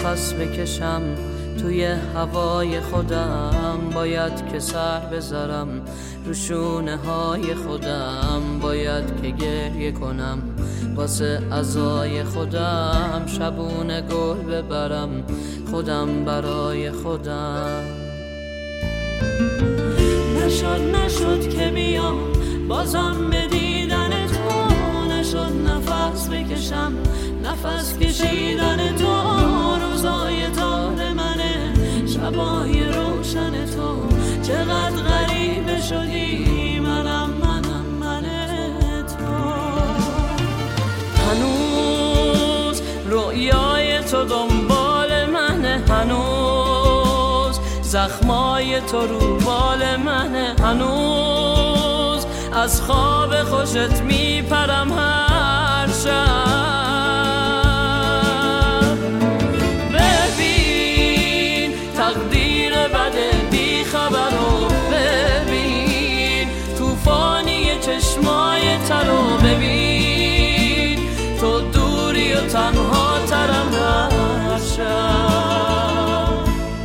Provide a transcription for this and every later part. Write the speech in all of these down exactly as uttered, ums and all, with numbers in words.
نفس بکشم توی هوای خودم، باید که سر بذارم رو شونه های خودم، باید که گریه کنم واسه عزای خودم، شبونه گل ببرم خودم برای خودم. نشد نشد که بیام بازم به دیدن تو، نشد نفس بکشم نفس کشیدن تو، روزای تار منه شبای روشن تو، چقدر غریبه شدی منم منم من تو. هنوز رویای تو دنبال منه، هنوز زخمای تو رو بال منه، هنوز از خواب خوشت میپرم هر شب. ببین تقدیر بده بی خبر رو، ببین توفانی چشمای ترو، ببین تو دوری و تنها ترم هر شب.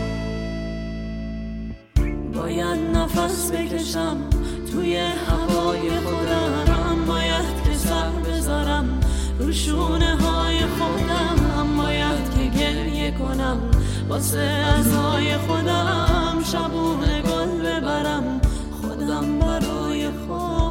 باید نفس بکشم توی هوای خودم، باید که سر بذارم رو شونه های خودم، باید که گریه کنم واسه عزای خودم، شبونه گل ببرم خودم برای خودم.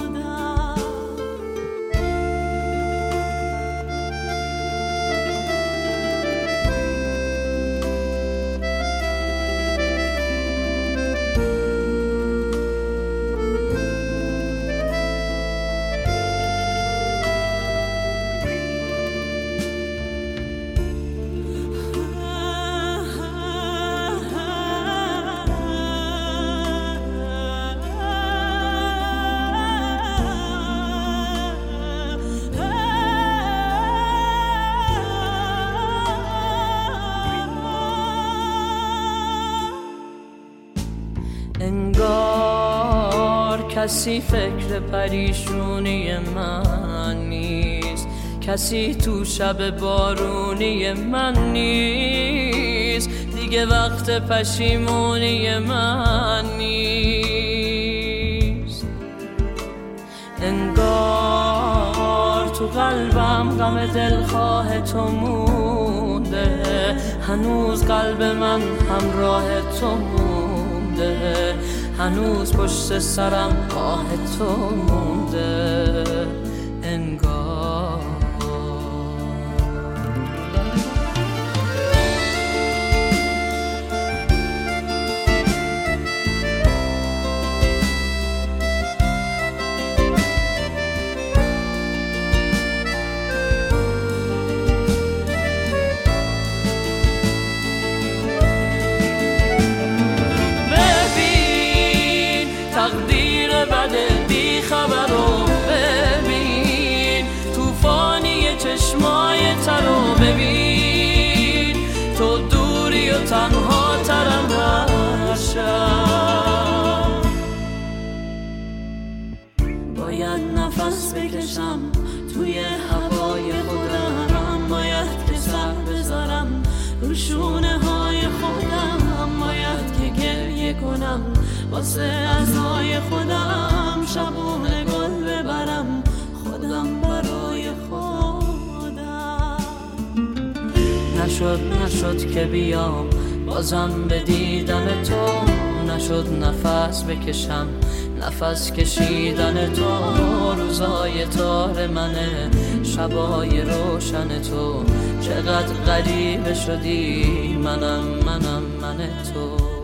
انگار کسی فکر پریشونی من نیست، کسی تو شب بارونی من نیست، دیگه وقت پشیمونی من نیست. انگار تو قلبم غم دلخواه تو مونده، هنوز قلب من همراه تو مونده، هنوز پشت سرم آه تو مونده. انگار تقدیر بده بی خبر رو، ببین توفانی چشمای ترو، ببین تو دوری و تنها ترم هر شب. باید نفس بکشم توی هوای خودم، باید که سر بذارم رو شونه های خودم، باید که گریه کنم واسه عزای خودم، شبونه گل ببرم خودم برای خودم. نشد نشد که بیام بازم به دیدن تو، نشد نفس بکشم نفس کشیدن تو، روزای تار منه شبای روشن تو، چقدر غریبه شدی منم منم من تو.